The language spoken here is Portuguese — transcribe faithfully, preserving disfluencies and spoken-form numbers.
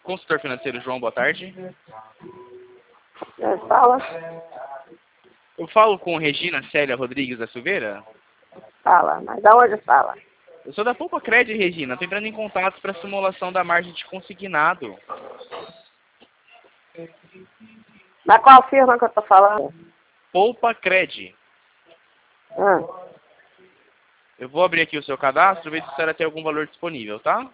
Consultor financeiro João, boa tarde. É, fala. Eu falo com Regina Célia Rodrigues da Silveira. Fala. Mas aonde fala? Eu sou da Poupa Cred, Regina. Estou entrando em contato para simulação da margem de consignado. Na qual firma que eu tô falando? Poupa Cred. Ah, Eu vou abrir aqui o seu cadastro, ver se a senhora tem algum valor disponível, tá?